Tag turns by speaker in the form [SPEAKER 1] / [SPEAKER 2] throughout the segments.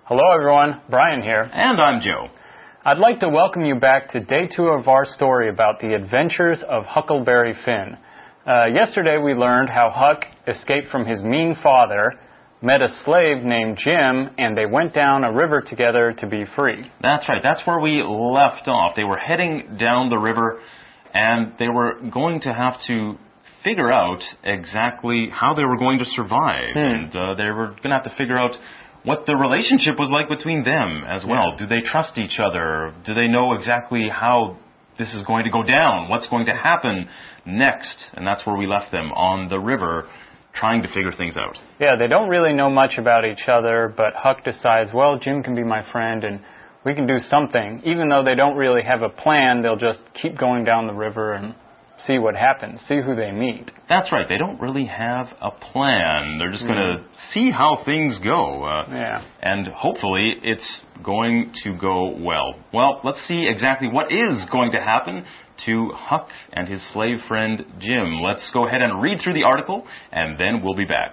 [SPEAKER 1] Hello everyone, Brian here.
[SPEAKER 2] And I'm Joe.
[SPEAKER 1] I'd like to welcome you back to day 2 of our story about the adventures of Huckleberry Finn. Yesterday we learned how Huck escaped from his mean father, met a slave named Jim, and they went down a river together to be free.
[SPEAKER 2] That's right, that's where we left off. They were heading down the river and they were going to have to figure out exactly how they were going to survive. And they were going to have to figure out what the relationship was like between them as well. Do they trust each other? Do they know exactly how this is going to go down? What's going to happen next? And that's where we left them, on the river, trying to figure things out.
[SPEAKER 1] Yeah, they don't really know much about each other, but Huck decides, well, Jim can be my friend and we can do something. Even though they don't really have a plan, they'll just keep going down the river and see what happens, see who they meet.
[SPEAKER 2] That's right. They don't really have a plan. They're just going to see how things go. And hopefully it's going to go well. Well, let's see exactly what is going to happen to Huck and his slave friend Jim. Let's go ahead and read through the article, and then we'll be back.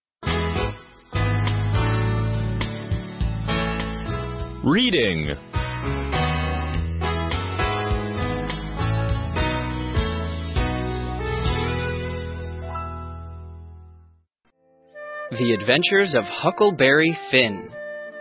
[SPEAKER 3] Reading.
[SPEAKER 4] The Adventures of Huckleberry Finn.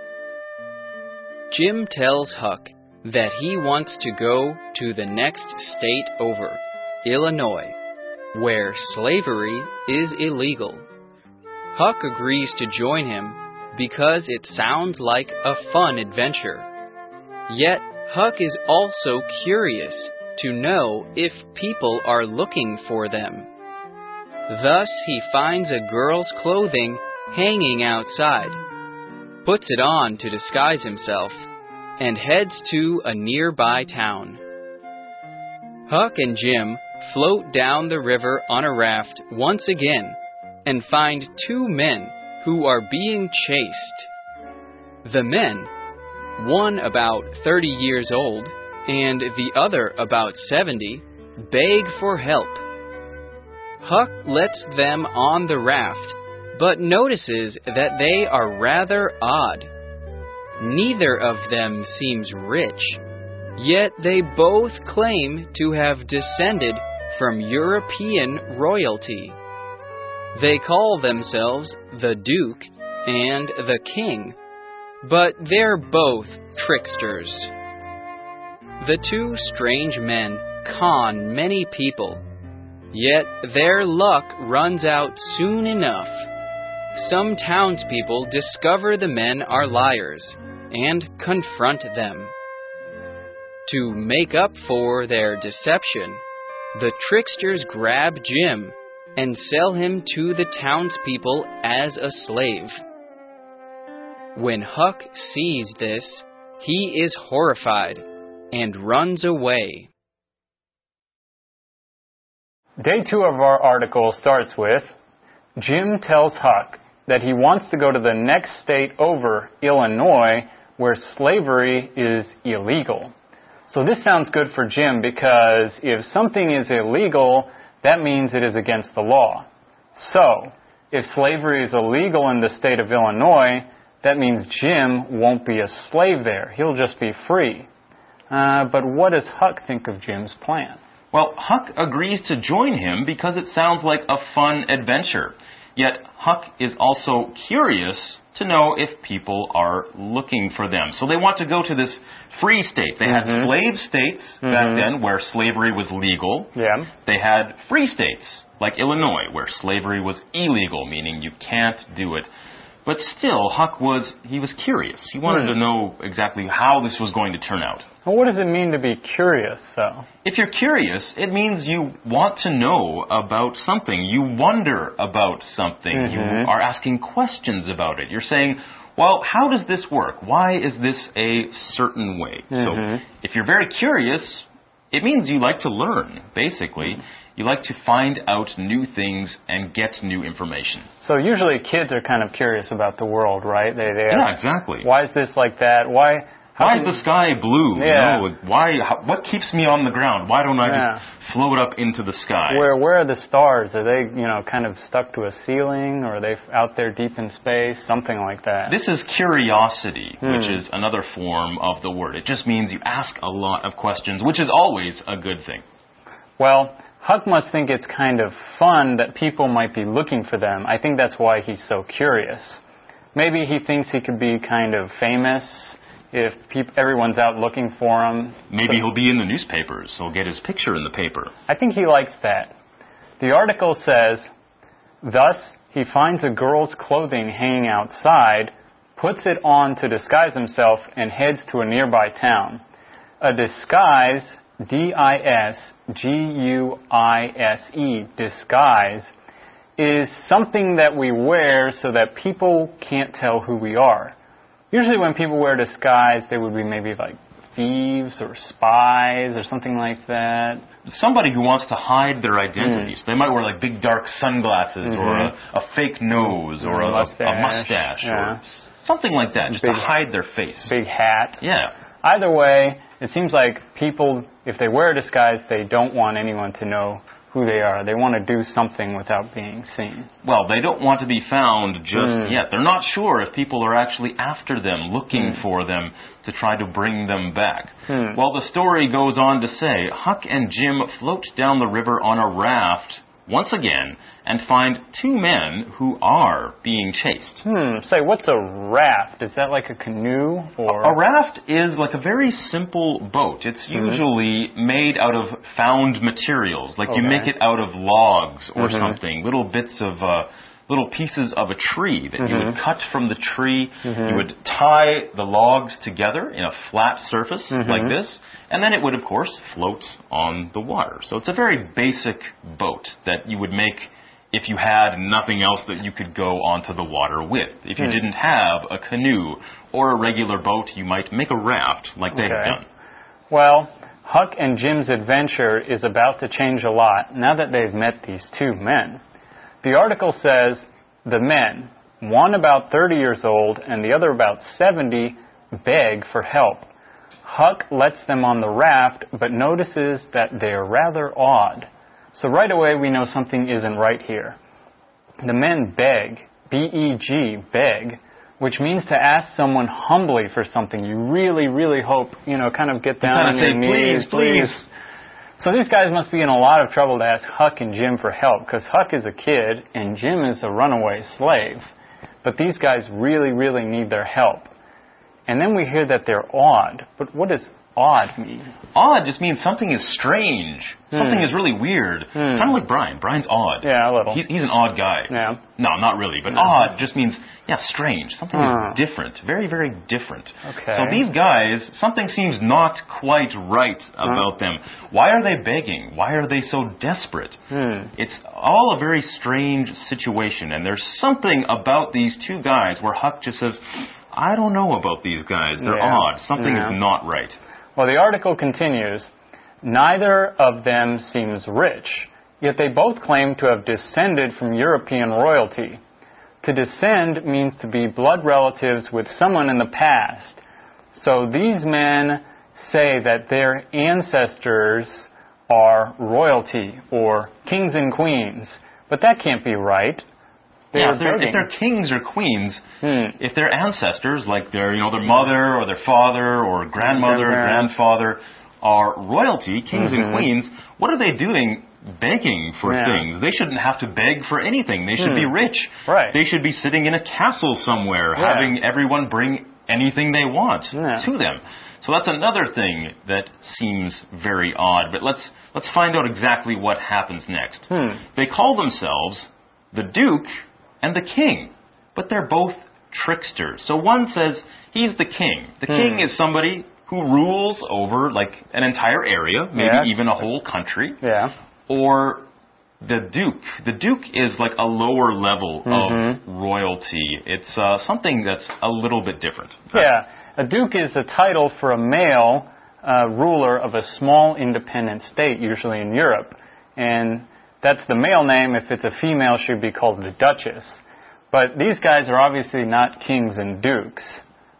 [SPEAKER 4] Jim tells Huck that he wants to go to the next state over, Illinois, where slavery is illegal. Huck agrees to join him because it sounds like a fun adventure. Yet Huck is also curious to know if people are looking for them. Thus, he finds a girl's clothing hanging outside, puts it on to disguise himself, and heads to a nearby town. Huck and Jim float down the river on a raft once again and find 2 men who are being chased. The men, one about 30 years old and the other about 70, beg for help. Huck lets them on the raft, but notices that they are rather odd. Neither of them seems rich, yet they both claim to have descended from European royalty. They call themselves the Duke and the King, but they're both tricksters. The 2 strange men con many people, yet their luck runs out soon enough. Some townspeople discover the men are liars and confront them. To make up for their deception, the tricksters grab Jim and sell him to the townspeople as a slave. When Huck sees this, he is horrified and runs away.
[SPEAKER 1] Day 2 of our article starts with, Jim tells Huck that he wants to go to the next state over, Illinois, where slavery is illegal. So this sounds good for Jim because if something is illegal, that means it is against the law. So, if slavery is illegal in the state of Illinois, that means Jim won't be a slave there. He'll just be free. But what does Huck think of Jim's plan?
[SPEAKER 2] Well, Huck agrees to join him because it sounds like a fun adventure. Yet Huck is also curious to know if people are looking for them. So they want to go to this free state. They had slave states back then where slavery was legal. They had free states like Illinois where slavery was illegal, meaning you can't do it. But still, Huck was curious. He wanted to know exactly how this was going to turn out.
[SPEAKER 1] Well, what does it mean to be curious, though?
[SPEAKER 2] If you're curious, it means you want to know about something. You wonder about something. You are asking questions about it. You're saying, well, how does this work? Why is this a certain way? So if you're very curious, it means you like to learn, basically. You like to find out new things and get new information.
[SPEAKER 1] So usually kids are kind of curious about the world, right? They ask,
[SPEAKER 2] yeah, exactly.
[SPEAKER 1] Why is this like that?
[SPEAKER 2] Why is the sky blue?
[SPEAKER 1] Yeah.
[SPEAKER 2] You know, what keeps me on the ground? Why don't I just float up into the sky?
[SPEAKER 1] Where are the stars? Are they, kind of stuck to a ceiling, or are they out there deep in space? Something like that.
[SPEAKER 2] This is curiosity, which is another form of the word. It just means you ask a lot of questions, which is always a good thing.
[SPEAKER 1] Well, Huck must think it's kind of fun that people might be looking for them. I think that's why he's so curious. Maybe he thinks he could be kind of famous if everyone's out looking for him.
[SPEAKER 2] Maybe he'll be in the newspapers. He'll get his picture in the paper.
[SPEAKER 1] I think he likes that. The article says, thus, he finds a girl's clothing hanging outside, puts it on to disguise himself, and heads to a nearby town. A disguise, D-I-S-G-U-I-S-E, disguise, is something that we wear so that people can't tell who we are. Usually when people wear disguise, they would be maybe like thieves or spies or something like that.
[SPEAKER 2] Somebody who wants to hide their identities. They might wear like big dark sunglasses or a fake nose or a mustache or something like that, just to hide their face.
[SPEAKER 1] Big hat.
[SPEAKER 2] Yeah.
[SPEAKER 1] Either way, it seems like people, if they wear a disguise, they don't want anyone to know who they are. They want to do something without being seen.
[SPEAKER 2] Well, they don't want to be found just yet. They're not sure if people are actually after them, looking for them to try to bring them back. Well, the story goes on to say, Huck and Jim float down the river on a raft once again and find two men who are being chased.
[SPEAKER 1] Say, what's a raft? Is that like a canoe? Or
[SPEAKER 2] a raft is like a very simple boat. It's usually made out of found materials. Like you make it out of logs or something, little bits of little pieces of a tree that you would cut from the tree. You would tie the logs together in a flat surface like this, and then it would, of course, float on the water. So it's a very basic boat that you would make if you had nothing else that you could go onto the water with. If you didn't have a canoe or a regular boat, you might make a raft like they have done.
[SPEAKER 1] Well, Huck and Jim's adventure is about to change a lot now that they've met these two men. The article says the men, one about 30 years old and the other about 70, beg for help. Huck lets them on the raft, but notices that they're rather odd. So right away we know something isn't right here. The men beg, B-E-G, beg, which means to ask someone humbly for something. You really, really hope, kind of get down on your knees. Please. So these guys must be in a lot of trouble to ask Huck and Jim for help, because Huck is a kid and Jim is a runaway slave. But these guys really, really need their help. And then we hear that they're odd. But what does odd mean?
[SPEAKER 2] Odd just means something is strange. Something is really weird. Kind of like Brian. Brian's odd.
[SPEAKER 1] Yeah, a little.
[SPEAKER 2] He's an odd guy.
[SPEAKER 1] Yeah.
[SPEAKER 2] No, not really. But odd just means, strange. Something is different. Very, very different.
[SPEAKER 1] Okay.
[SPEAKER 2] So these guys, something seems not quite right about them. Why are they begging? Why are they so desperate? It's all a very strange situation. And there's something about these two guys where Huck just says, I don't know about these guys. They're odd. Something is not right.
[SPEAKER 1] Well, the article continues, neither of them seems rich, yet they both claim to have descended from European royalty. To descend means to be blood relatives with someone in the past. So these men say that their ancestors are royalty or kings and queens. But that can't be right.
[SPEAKER 2] If they're kings or queens, if their ancestors, like their mother or their father or grandmother or grandfather, are royalty, kings and queens, what are they doing begging for things? They shouldn't have to beg for anything. They should be rich.
[SPEAKER 1] Right.
[SPEAKER 2] They should be sitting in a castle somewhere, having everyone bring anything they want to them. So that's another thing that seems very odd. But let's find out exactly what happens next. They call themselves the Duke and the King, but they're both tricksters. So one says he's the king. The king is somebody who rules over like an entire area, maybe even a whole country.
[SPEAKER 1] Yeah.
[SPEAKER 2] Or the Duke. The Duke is like a lower level of royalty. It's something that's a little bit different.
[SPEAKER 1] Yeah. A Duke is a title for a male ruler of a small independent state, usually in Europe. And that's the male name. If it's a female, she'd be called the Duchess. But these guys are obviously not kings and dukes,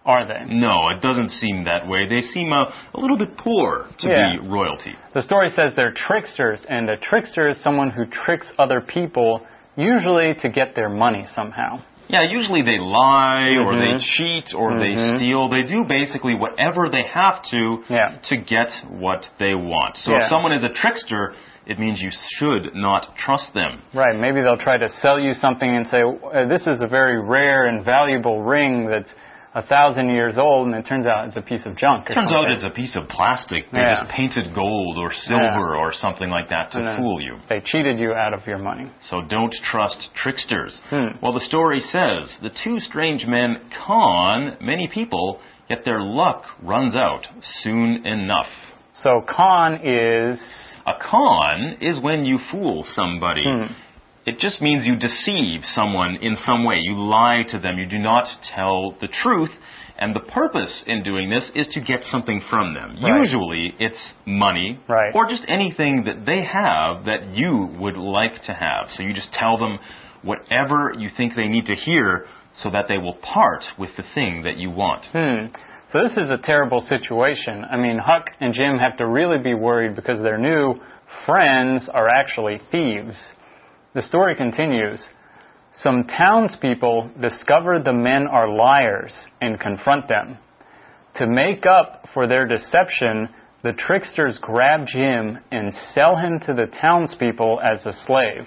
[SPEAKER 1] are they?
[SPEAKER 2] No, it doesn't seem that way. They seem a little bit poor to be royalty.
[SPEAKER 1] The story says they're tricksters, and a trickster is someone who tricks other people, usually to get their money somehow.
[SPEAKER 2] Yeah, usually they lie, or they cheat, or they steal. They do basically whatever they have to get what they want. So if someone is a trickster, it means you should not trust them.
[SPEAKER 1] Right. Maybe they'll try to sell you something and say, this is a very rare and valuable ring that's 1,000 years old, and it turns out it's a piece of junk.
[SPEAKER 2] Turns out it's a piece of plastic. They just painted gold or silver or something like that to fool you.
[SPEAKER 1] They cheated you out of your money.
[SPEAKER 2] So don't trust tricksters. Well, the story says, the two strange men con many people, yet their luck runs out soon enough.
[SPEAKER 1] So con is...
[SPEAKER 2] A con is when you fool somebody. It just means you deceive someone in some way. You lie to them. You do not tell the truth. And the purpose in doing this is to get something from them.
[SPEAKER 1] Right.
[SPEAKER 2] Usually it's money or just anything that they have that you would like to have. So you just tell them whatever you think they need to hear so that they will part with the thing that you want.
[SPEAKER 1] So this is a terrible situation. I mean, Huck and Jim have to really be worried because their new friends are actually thieves. The story continues. Some townspeople discover the men are liars and confront them. To make up for their deception, the tricksters grab Jim and sell him to the townspeople as a slave.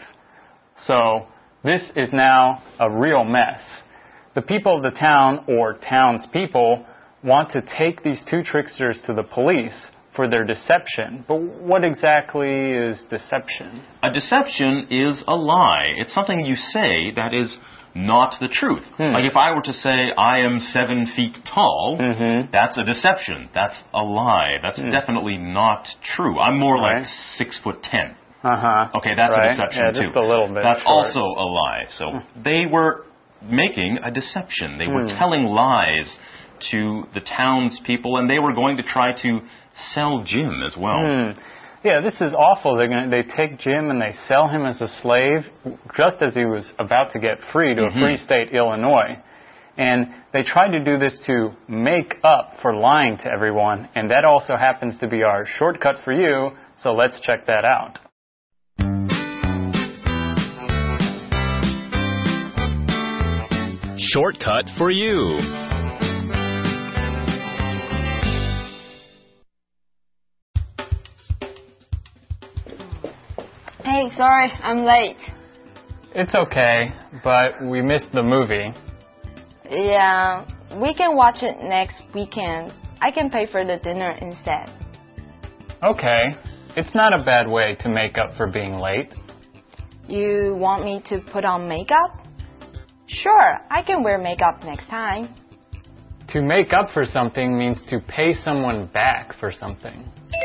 [SPEAKER 1] So this is now a real mess. The people of the town, or townspeople, want to take these two tricksters to the police for their deception. But what exactly is deception?
[SPEAKER 2] A deception is a lie. It's something you say that is not the truth. Like if I were to say I am 7 feet tall, that's a deception. That's a lie. That's definitely not true. I'm more like 6'10". Okay, that's a deception too.
[SPEAKER 1] Just a little bit.
[SPEAKER 2] That's also a lie. So they were making a deception. They were telling lies to the townspeople, and they were going to try to sell Jim as well.
[SPEAKER 1] Yeah, this is awful. They take Jim and they sell him as a slave just as he was about to get free to a free state, Illinois. And they tried to do this to make up for lying to everyone, and that also happens to be our shortcut for you, so let's check that out.
[SPEAKER 3] Shortcut for you.
[SPEAKER 5] Hey, sorry, I'm late.
[SPEAKER 1] It's okay, but we missed the movie.
[SPEAKER 5] Yeah, we can watch it next weekend. I can pay for the dinner instead.
[SPEAKER 1] Okay, it's not a bad way to make up for being late.
[SPEAKER 5] You want me to put on makeup? Sure, I can wear makeup next time.
[SPEAKER 1] To make up for something means to pay someone back for something.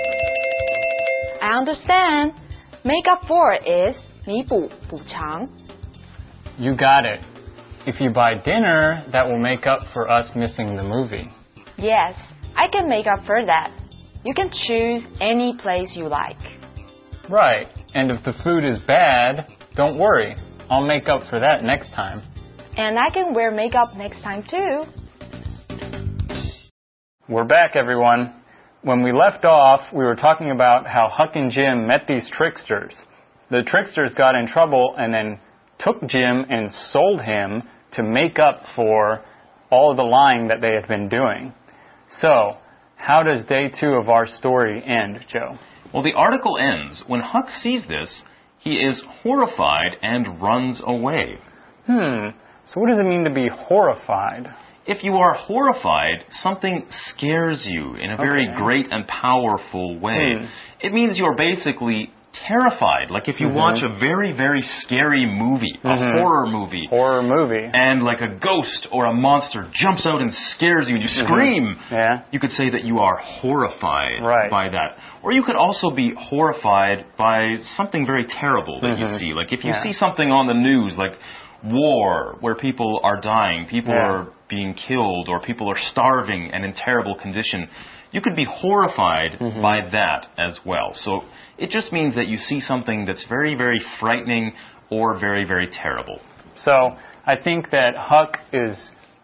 [SPEAKER 5] I understand. Make up for is 弥补,补偿.
[SPEAKER 1] You got it. If you buy dinner, that will make up for us missing the movie.
[SPEAKER 5] Yes, I can make up for that. You can choose any place you like.
[SPEAKER 1] Right. And if the food is bad, don't worry. I'll make up for that next time.
[SPEAKER 5] And I can wear makeup next time too.
[SPEAKER 1] We're back, everyone. When we left off, we were talking about how Huck and Jim met these tricksters. The tricksters got in trouble and then took Jim and sold him to make up for all of the lying that they had been doing. So, how does day 2 of our story end, Joe?
[SPEAKER 2] Well, the article ends. When Huck sees this, he is horrified and runs away.
[SPEAKER 1] So what does it mean to be horrified?
[SPEAKER 2] If you are horrified, something scares you in a very great and powerful way. It means you're basically terrified. Like if you watch a very, very scary movie, a horror movie. And like a ghost or a monster jumps out and scares you and you scream. You could say that you are horrified by that. Or you could also be horrified by something very terrible that you see. Like if you see something on the news, like war, where people are dying, people are being killed, or people are starving and in terrible condition, you could be horrified by that as well. So it just means that you see something that's very, very frightening or very, very terrible.
[SPEAKER 1] So I think that Huck is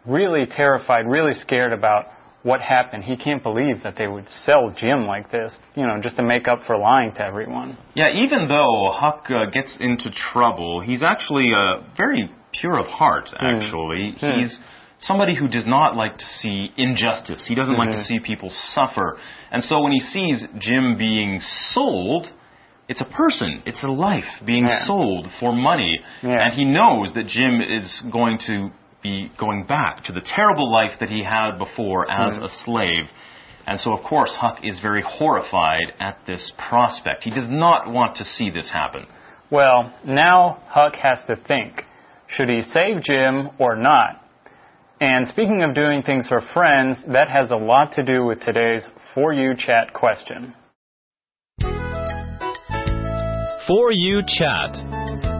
[SPEAKER 1] really terrified, really scared about what happened. He can't believe that they would sell Jim like this, just to make up for lying to everyone.
[SPEAKER 2] Yeah, even though Huck gets into trouble, he's actually very pure of heart, actually. He's somebody who does not like to see injustice. He doesn't like to see people suffer. And so when he sees Jim being sold, it's a person, it's a life being sold for money. And he knows that Jim is going to be going back to the terrible life that he had before as a slave. And so, of course, Huck is very horrified at this prospect. He does not want to see this happen.
[SPEAKER 1] Well, now Huck has to think. Should he save Jim or not? And speaking of doing things for friends, that has a lot to do with today's For You Chat question.
[SPEAKER 3] For You Chat.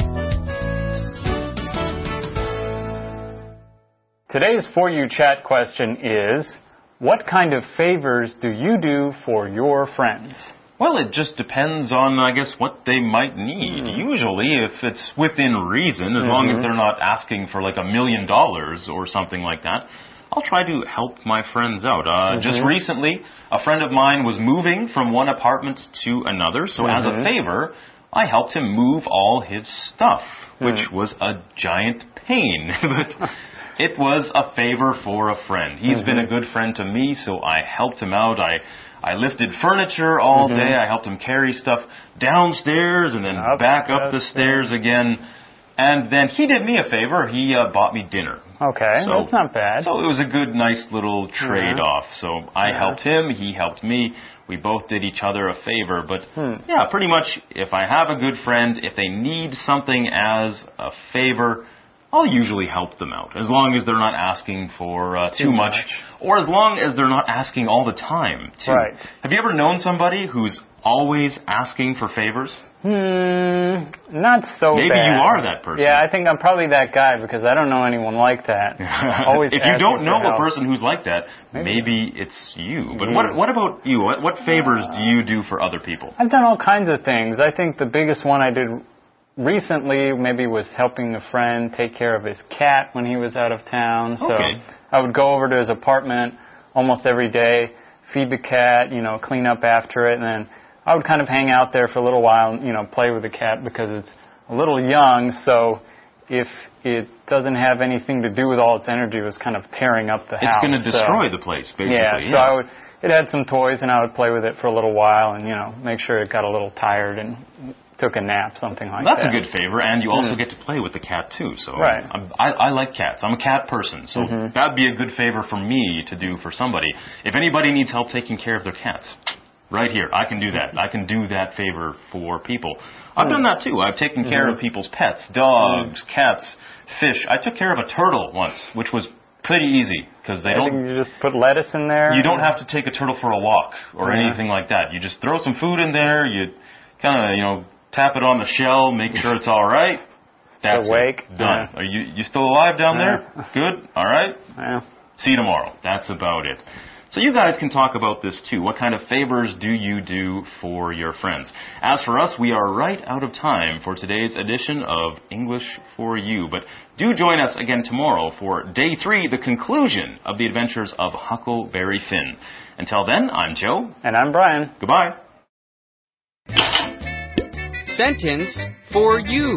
[SPEAKER 1] Today's For You Chat question is, what kind of favors do you do for your friends?
[SPEAKER 2] Well, it just depends on, I guess, what they might need. Usually, if it's within reason, as long as they're not asking for like $1 million or something like that, I'll try to help my friends out. Just recently, a friend of mine was moving from one apartment to another, so as a favor, I helped him move all his stuff, which was a giant pain. But it was a favor for a friend. He's been a good friend to me, so I helped him out. I lifted furniture all day. I helped him carry stuff downstairs and then back up the stairs again. And then he did me a favor. He bought me dinner.
[SPEAKER 1] Okay, so, that's not bad.
[SPEAKER 2] So it was a good, nice little trade-off. So I helped him. He helped me. We both did each other a favor. But, yeah, pretty much if I have a good friend, if they need something as a favor, I'll usually help them out, as long as they're not asking for too much, or as long as they're not asking all the time, too.
[SPEAKER 1] Right.
[SPEAKER 2] Have you ever known somebody who's always asking for favors?
[SPEAKER 1] Not so
[SPEAKER 2] Maybe
[SPEAKER 1] bad.
[SPEAKER 2] you are that person.
[SPEAKER 1] Yeah, I think I'm probably that guy because I don't know anyone like that. Always
[SPEAKER 2] if you don't know a
[SPEAKER 1] help.
[SPEAKER 2] person who's like that, maybe it's you. But what about you? What favors do you do for other people?
[SPEAKER 1] I've done all kinds of things. I think the biggest one I did recently maybe was helping a friend take care of his cat when he was out of town. So I would go over to his apartment almost every day, feed the cat, clean up after it, and then I would kind of hang out there for a little while, play with the cat because it's a little young, so if it doesn't have anything to do with all its energy, it was kind of tearing up the house.
[SPEAKER 2] It's going to destroy the place, basically.
[SPEAKER 1] Yeah, so it had some toys, and I would play with it for a little while and, make sure it got a little tired and took a nap, something like that.
[SPEAKER 2] That's a good favor, and you also get to play with the cat, too. So
[SPEAKER 1] right.
[SPEAKER 2] I like cats. I'm a cat person, so that'd be a good favor for me to do for somebody. If anybody needs help taking care of their cats, right here, I can do that. I can do that favor for people. I've done that, too. I've taken care of people's pets, dogs, cats, fish. I took care of a turtle once, which was pretty easy, because they don't...
[SPEAKER 1] You just put lettuce in there?
[SPEAKER 2] You don't have to take a turtle for a walk or anything like that. You just throw some food in there, you kind of, tap it on the shell, make sure it's all right. That's
[SPEAKER 1] awake.
[SPEAKER 2] It. Done. Are you still alive down there? Good. All right.
[SPEAKER 1] Yeah.
[SPEAKER 2] See you tomorrow. That's about it. So you guys can talk about this too. What kind of favors do you do for your friends? As for us, we are right out of time for today's edition of English for You. But do join us again tomorrow for Day 3, the conclusion of the adventures of Huckleberry Finn. Until then, I'm Joe.
[SPEAKER 1] And I'm Brian.
[SPEAKER 2] Goodbye.
[SPEAKER 4] Sentence for You.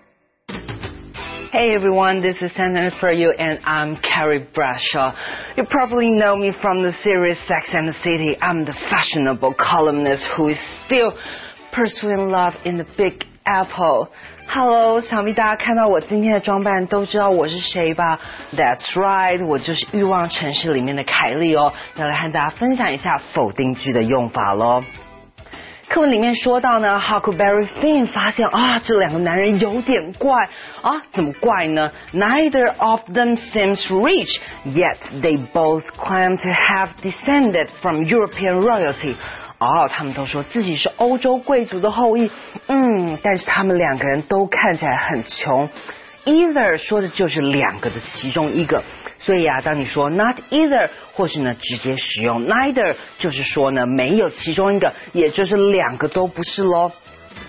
[SPEAKER 6] Hey everyone, this is Sentence for You, and I'm Carrie Bradshaw. You probably know me from the series Sex and the City. I'm the fashionable columnist who is still pursuing love in the Big Apple. Hello， 想必大家看到我今天的装扮都知道我是谁吧 ？That's right， 我就是欲望城市里面的凯莉哦，要来和大家分享一下否定句的用法咯。课文里面说到呢 Huckleberry Finn 发现这两个男人有点怪怎么怪呢 Neither of them seems rich, yet they both claim to have descended from European royalty. 他们都说自己是欧洲贵族的后裔，但是他们两个人都看起来很穷。Either 说的就是两个的其中一个，所以当你说 not either 或是呢直接使用 neither 就是说呢没有其中一个，也就是两个都不是咯。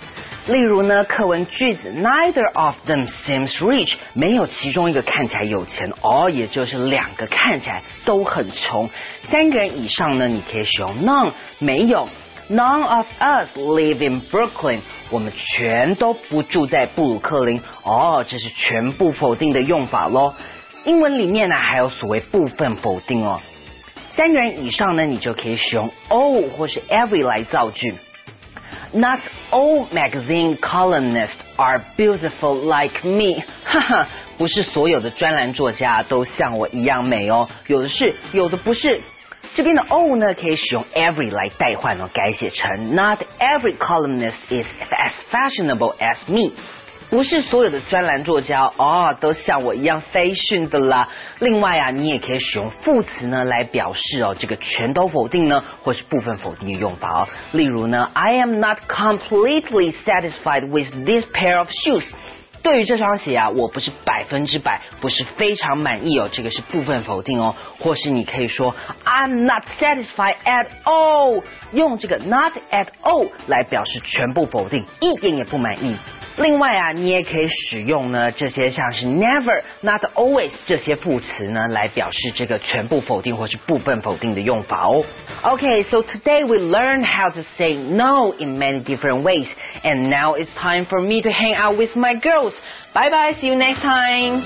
[SPEAKER 6] 例如呢，课文句子 Neither of them seems rich， 没有其中一个看起来有钱哦，也就是两个看起来都很穷。三个人以上呢，你可以使用 none， 没有。None of us live in Brooklyn， 我们全都不住在布鲁克林哦，这是全部否定的用法咯。英文里面呢还有所谓部分否定哦。三个人以上呢，你就可以使用 all 或是 every 来造句。Not all magazine columnists are beautiful like me 哈哈，不是所有的专栏作家都像我一样美哦，有的是，有的不是。这边的 all 呢，可以使用 every 来代换哦，改写成 Not every columnist is as fashionable as me。不是所有的专栏作家哦，都像我一样 fashion 的啦。另外啊，你也可以使用副词呢来表示哦，这个全都否定呢，或是部分否定的用法哦。例如呢 ，I am not completely satisfied with this pair of shoes。对于这双鞋啊，我不是100%，不是非常满意哦，这个是部分否定哦。或是你可以说 I'm not satisfied at all， 用这个 not at all 来表示全部否定，一点也不满意。另外啊，你也可以使用呢这些像是 never、not always 这些副词呢，来表示这个全部否定或是部分否定的用法哦。Okay, so today we learned how to say no in many different ways, and now it's time for me to hang out with my girls. Bye bye, see you next time.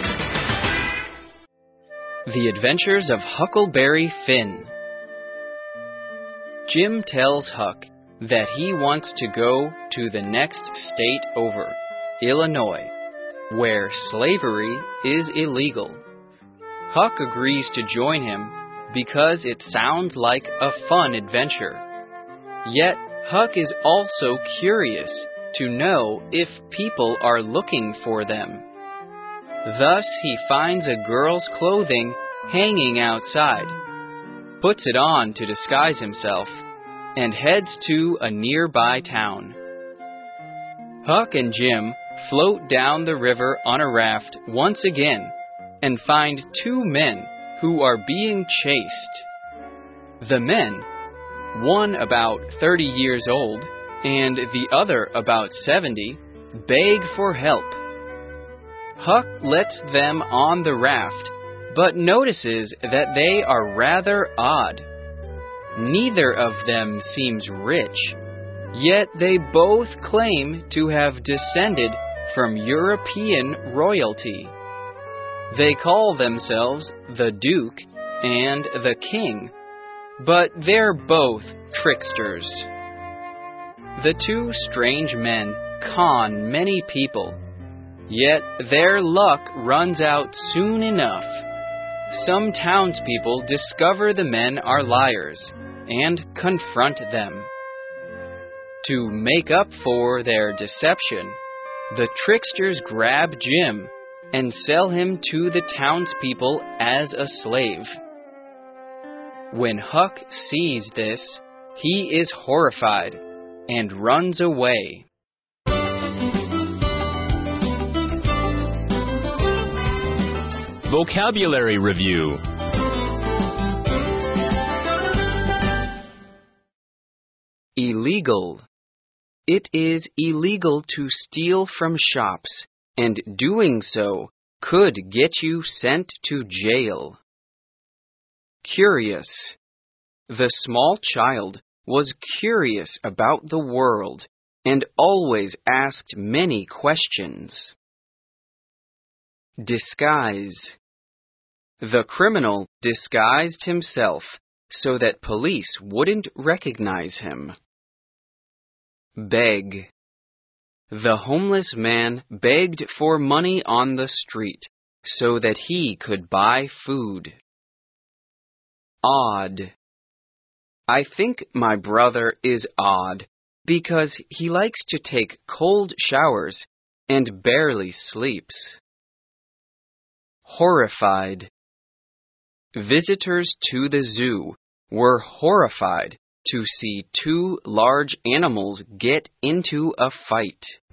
[SPEAKER 4] The Adventures of Huckleberry Finn. Jim tells Huck that he wants to go to the next state over, Illinois, where slavery is illegal. Huck agrees to join him because it sounds like a fun adventure. Yet Huck is also curious to know if people are looking for them. Thus he finds a girl's clothing hanging outside, puts it on to disguise himself, and heads to a nearby town. Huck and Jim float down the river on a raft once again and find two men who are being chased. The men, one about 30 years old and the other about 70, beg for help. Huck lets them on the raft, but notices that they are rather odd. Neither of them seems rich, yet they both claim to have descended from European royalty. They call themselves the Duke and the King, but they're both tricksters. The two strange men con many people, yet their luck runs out soon enough. Some townspeople discover the men are liars and confront them. To make up for their deception, the tricksters grab Jim and sell him to the townspeople as a slave. When Huck sees this, he is horrified and runs away.
[SPEAKER 3] Vocabulary Review.
[SPEAKER 4] Illegal. It is illegal to steal from shops, and doing so could get you sent to jail. Curious. The small child was curious about the world and always asked many questions. Disguise. The criminal disguised himself so that police wouldn't recognize him. Beg. The homeless man begged for money on the street so that he could buy food. Odd. I think my brother is odd because he likes to take cold showers and barely sleeps. Horrified. Visitors to the zoo were horrified to see two large animals get into a fight.